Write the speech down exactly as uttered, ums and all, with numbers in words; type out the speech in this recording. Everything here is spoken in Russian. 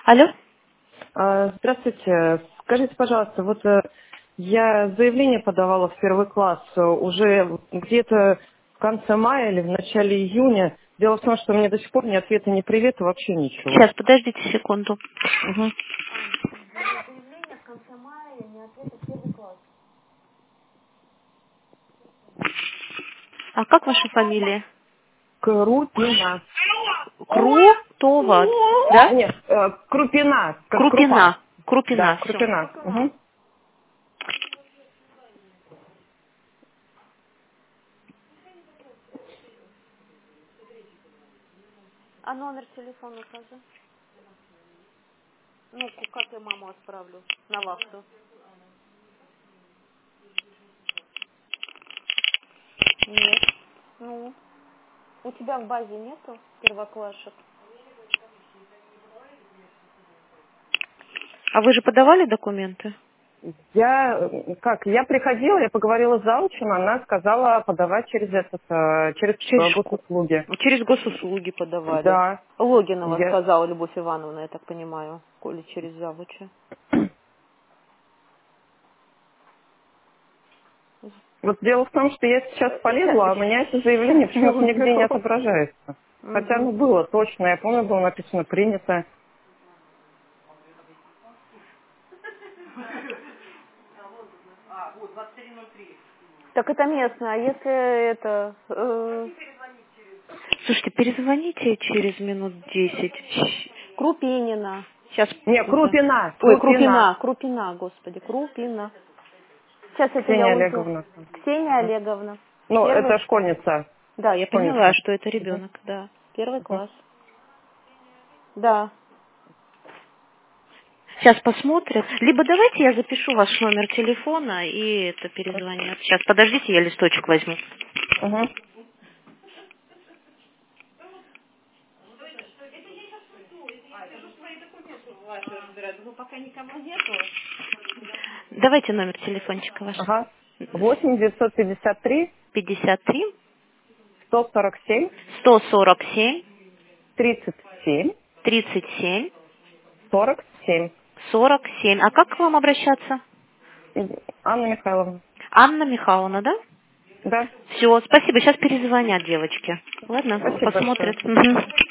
Алло? А, Здравствуйте. Скажите, пожалуйста, вот э, я заявление подавала в первый класс э, уже где-то в конце мая или в начале июня. Дело в том, что мне до сих пор ни ответа, ни привета, вообще ничего. Сейчас, подождите секунду. Угу. А как ваша фамилия? Крупина. Крутова, да? Нет, э, Крупина, как крупа. Крупина. Крупина, Да, все. Крупина. Угу. А номер телефона укажи. Ну, как я маму отправлю на вахту? Нет. Ну, у тебя в базе нету первоклашек? А вы же подавали документы? Я, э, как, я приходила, я поговорила с заучем, она сказала подавать через этот, э, через Через, э, шко- госуслуги. через госуслуги подавали. Да. Логинова Я... сказала Любовь Ивановна, я так понимаю, коли через завуча. Вот дело в том, что я сейчас полезла, а у меня это заявление почему-то нигде не Секунду. отображается. Хотя Мгм. оно было точно, я помню, было написано принято. Так это местно, а если это... э, Слушайте, перезвоните через минут десять. Крупинина. Сейчас. Не, Крупина, Ой, Крупина. Крупина, Крупина, господи, Крупина. Сейчас я тебя Ксения уйду. Олеговна. Ксения Олеговна. Ну, Первый. это школьница. Да, я поняла, Школьница. что это Мгм. ребенок, да. Первый Мгм. класс. Да. Сейчас посмотрят. Либо давайте я запишу ваш номер телефона и это перезвонят. Сейчас, подождите, я листочек возьму. Мгм. Давайте номер телефончика ваш. Ага. восемь девятьсот пятьдесят три пятьдесят три сто сорок семь сто сорок семь тридцать семь тридцать семь сорок семь. сорок семь. А как к вам обращаться? Анна Михайловна. Анна Михайловна, да? Да. Все, спасибо. Сейчас перезвонят девочки. Ладно, Спасибо большое. посмотрят. Мгм.